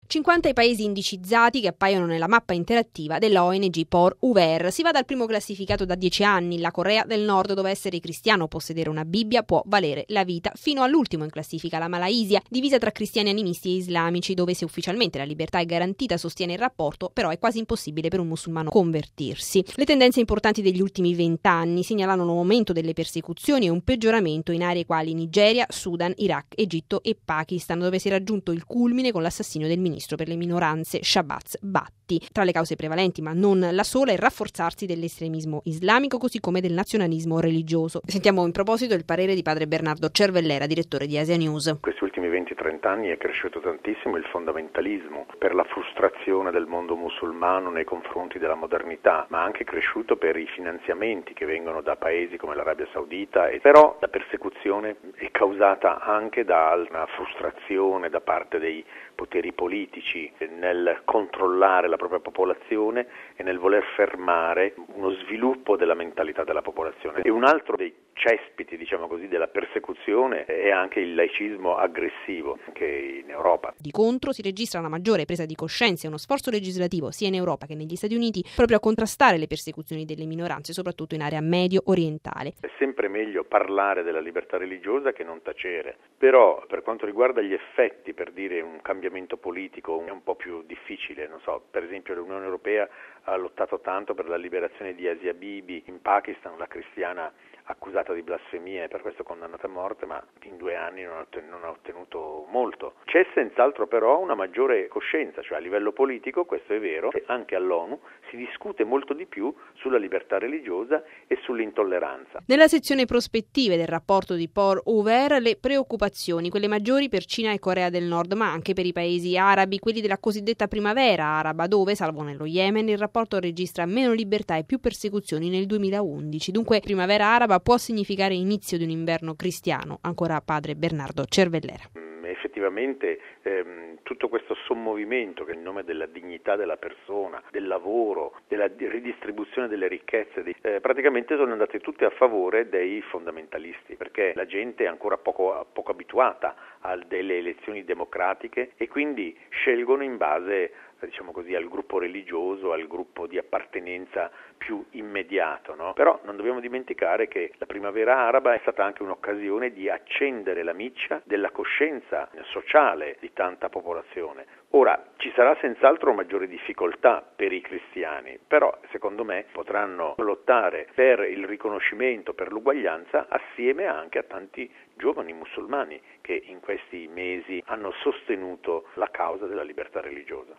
50 i paesi indicizzati che appaiono nella mappa interattiva della ONG Por Uver. Si va dal primo classificato da 10 anni, la Corea del Nord, dove essere cristiano o possedere una Bibbia può valere la vita, fino all'ultimo in classifica, la Malaysia, divisa tra cristiani animisti e islamici, dove se ufficialmente la libertà è garantita sostiene il rapporto, però è quasi impossibile per un musulmano convertirsi. Le tendenze importanti degli ultimi 20 anni segnalano un aumento delle persecuzioni e un peggioramento in aree quali Nigeria, Sudan, Iraq, Egitto e Pakistan, dove si è raggiunto il culmine con l'assassinio del ministro per le minoranze Shahbaz Bhatti. Tra le cause prevalenti, ma non la sola, è il rafforzarsi dell'estremismo islamico, così come del nazionalismo religioso. Sentiamo in proposito il parere di padre Bernardo Cervellera, direttore di Asia News. Questi ultimi 20-30 anni è cresciuto tantissimo il fondamentalismo per la frustrazione del mondo musulmano nei confronti della modernità, ma anche cresciuto per i finanziamenti che vengono da paesi come l'Arabia Saudita, e però la persecuzione è causata anche da una frustrazione da parte dei poteri politici nel controllare la propria popolazione e nel voler fermare uno sviluppo della mentalità della popolazione. E un altro dei cespiti, diciamo così, della persecuzione è anche il laicismo aggressivo, anche in Europa. Di contro si registra una maggiore presa di coscienza e uno sforzo legislativo sia in Europa che negli Stati Uniti proprio a contrastare le persecuzioni delle minoranze, soprattutto in area medio orientale. È sempre meglio parlare della libertà religiosa che non tacere, però per quanto riguarda gli effetti, per dire un cambiamento politico è un po' più difficile, non so, per esempio l'Unione Europea ha lottato tanto per la liberazione di Asia Bibi in Pakistan, una cristiana accusata di blasfemia e per questo condannata a morte, ma in 2 anni non ha ottenuto molto. C'è senz'altro però una maggiore coscienza, cioè a livello politico, questo è vero, e anche all'ONU si discute molto di più sulla libertà religiosa e sull'intolleranza. Nella sezione prospettive del rapporto di Por Uver, le preoccupazioni, quelle maggiori per Cina e Corea del Nord, ma anche per i paesi arabi, quelli della cosiddetta primavera araba, dove, salvo nello Yemen, il rapporto registra meno libertà e più persecuzioni nel 2011. Dunque, primavera araba può significare inizio di un inverno cristiano, ancora padre Bernardo Cervellera. Effettivamente tutto questo sommovimento che in nome della dignità della persona, del lavoro, della ridistribuzione delle ricchezze, praticamente sono andate tutte a favore dei fondamentalisti, perché la gente è ancora poco abituata a delle elezioni democratiche e quindi scelgono in base, diciamo così, al gruppo religioso, al gruppo di appartenenza più immediato, no? Però non dobbiamo dimenticare che la primavera araba è stata anche un'occasione di accendere la miccia della coscienza sociale di tanta popolazione. Ora, ci sarà senz'altro maggiore difficoltà per i cristiani, però secondo me potranno lottare per il riconoscimento, per l'uguaglianza, assieme anche a tanti giovani musulmani che in questi mesi hanno sostenuto la causa della libertà religiosa.